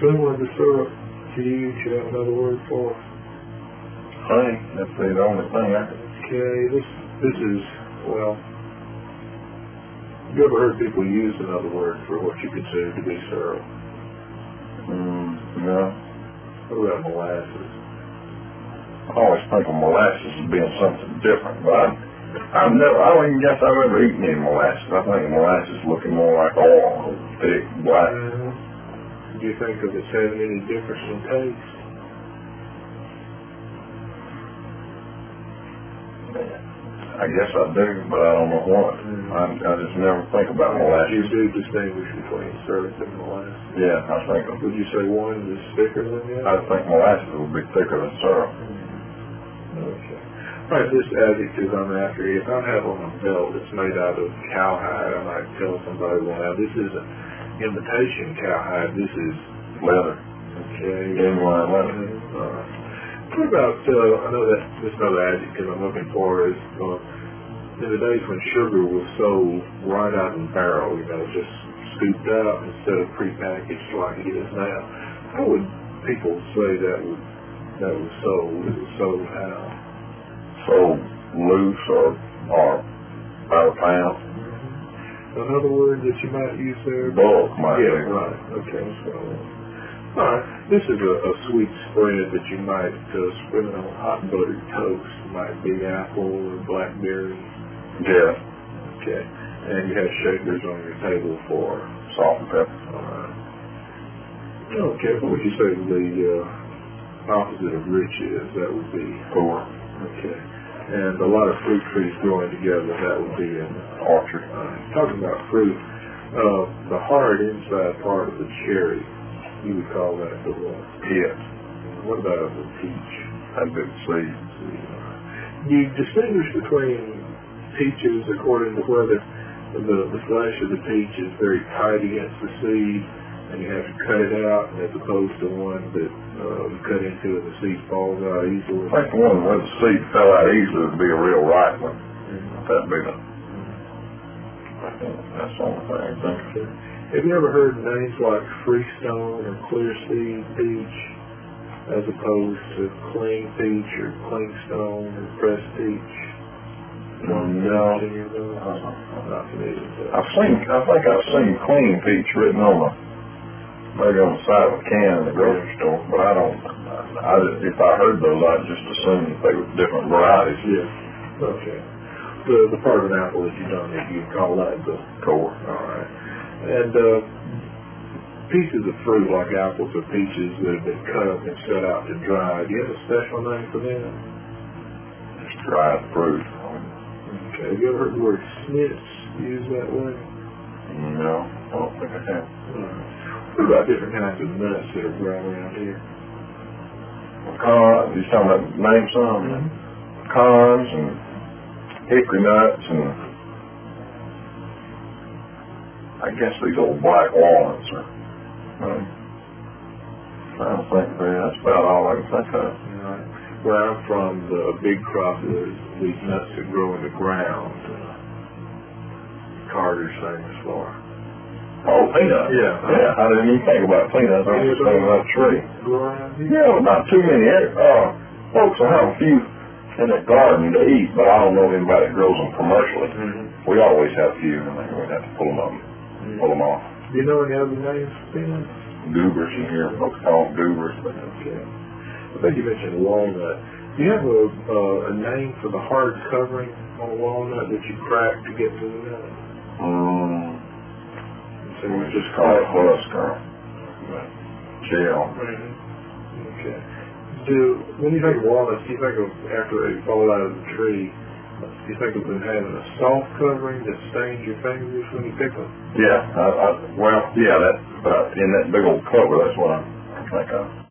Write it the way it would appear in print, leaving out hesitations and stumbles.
Similar to syrup to you, do you have another word for it? Honey, that's the only thing I can... Okay, this is, well, you ever heard people use another word for what you consider to be syrup? No. What about molasses? I always think of molasses as being something different, but I don't even guess I've ever eaten any molasses. I think molasses looking more like oil, thick, black. Do you think of it having any difference in taste? I guess I do, but I don't know what. I just never think about molasses. You do distinguish between syrup and molasses? Yeah, I think. Would you say one is thicker than the I other? think molasses would be thicker than syrup. Okay. All right, this adjective I'm after, if I have on a belt that's made out of cowhide, I might tell somebody, well, now this isn't imitation cowhide, this is Leather. okay. Genuine leather. What about, I know that this another adjective I'm looking for is, in the days when sugar was sold right out in barrel, just scooped out instead of prepackaged like it is now, how would people say that was sold? Is it sold how? Sold loose or by the pound. Another word that you might use there? Bulk might be. Yeah, right. Okay, so... Alright, this is a sweet spread that you might spread it on hot buttered toast. It might be apple or blackberry. Yeah. Okay, and you have shakers on your table for Salt and pepper. Alright. Okay, what would you say the opposite of rich is? That would be Poor. Okay. And a lot of fruit trees growing together, that would be an orchard. Talking about fruit, the hard inside part of the cherry, you would call that the what? Pit. What about the peach? That'd be the seed. You distinguish between peaches according to whether the flesh of the peach is very tight against the seed, and you have to cut it out, as opposed to one that you cut into and the seed falls out easily. I think the one where the seed fell out easily would be a real ripe one. That'd be that's the only thing I think. Have you ever heard names like Freestone or Clear Seed Peach as opposed to Cling Peach or Clingstone or Press Peach? No. I'm not familiar with that. I think I've seen Clean Peach written maybe on the side of a can in the grocery store, but if I heard those, I'd just assume that they were different varieties. Yeah. Okay. The part of an apple that you don't eat, you'd call that the core. Alright. And pieces of fruit like apples or peaches that have been cut up and set out to dry, do you have a special name for them? Just dried fruit. Okay. Have you ever heard the word snits used that way? No, I don't think I have. What about different kinds of nuts that are grown around here? Pecans, you're talking about name some? Pecans and hickory nuts and I guess these old black walnuts are, I don't think that's about all I can think of. Right. Where I'm from, the big crop is these nuts that grow in the ground. Carter's famous for. Oh, peanuts. Yeah. I didn't even think about peanuts. I was just thinking about a tree. Grow around here? Yeah, not too many. Folks will have a few in their garden to eat, but I don't know anybody that grows them commercially. We always have a few, and we have to pull them off. Do you know any other names for peanuts? Goobers in here. Folks call them goobers. Okay. I think you mentioned walnut. Do you have a name for the hard covering on a walnut that you crack to get to the nut? So we just call it husk or shell. Okay. When you think of walnuts, do you think of after they fall out of the tree, do you think of them having a soft covering that stains your fingers when you pick them? Yeah, but in that big old cover, that's what I think of.